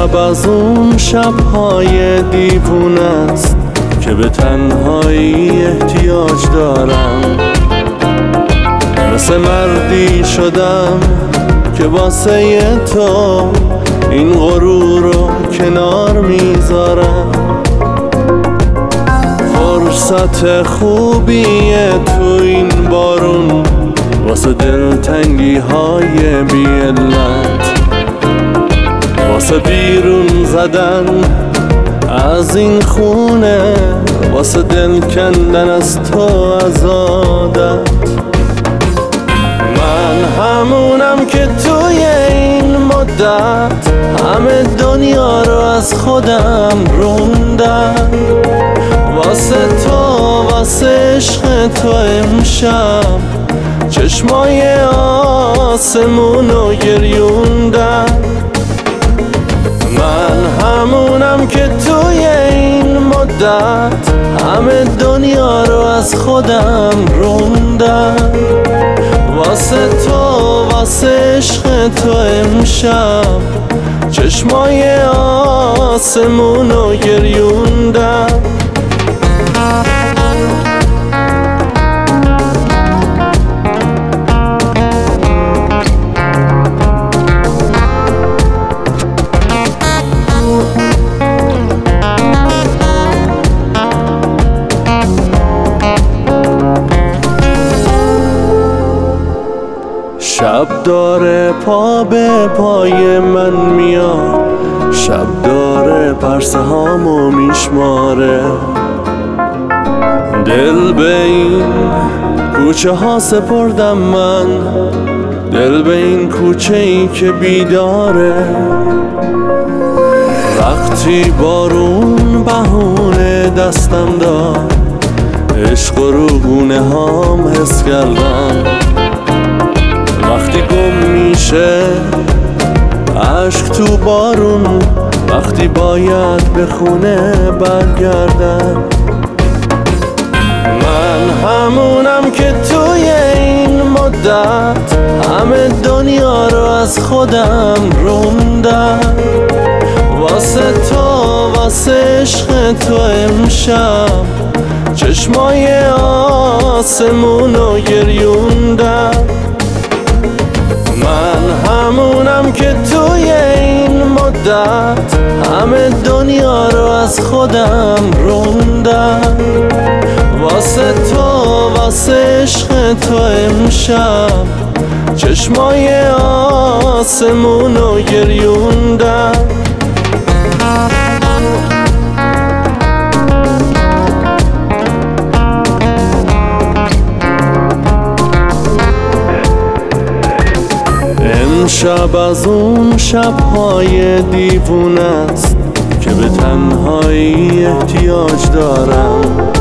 امشب از اون شب‌های دیوونه است که به تنهایی احتیاج دارم. مثل مردی شدم که واسه تو این غرور رو کنار میذارم. فرصت خوبیه تو این بارون واسه دلتنگی های بی علت، واسه بیرون زدن از این خونه، واسه دل کندن از تو از عادت. من همونم که توی این مدت همه دنیا رو از خودم روندم. واسه تو واسه عشق تو امشب چشمای آسمونو گریوندم. من همونم که توی این مدت همه دنیا رو از خودم روندم. واسه تو واسه عشق تو امشب چشمای آسمونو گریوندم. شب داره پا به پای من میاد، شب داره پرسه هامو میشماره. دل به این کوچه ها سپردم من، دل به این کوچه ای که بیداره. وقتی بارون بهونه دستم داد، عشق رو گونه هام حس کردم. وقتی گم میشه عشق تو بارون، وقتی باید به خونه برگردم. من همونم که توی این مدت همه دنیا رو از خودم روندم. واسه تو واسه عشق تو امشب چشمای آسمونو گریوندم. من همونم که توی این مدت همه دنیا رو از خودم روندم. واسه تو واسه عشق تو امشب چشمای آسمونو گریوندم. امشب از اون شب‌های دیوونه است که به تنهایی احتیاج دارم.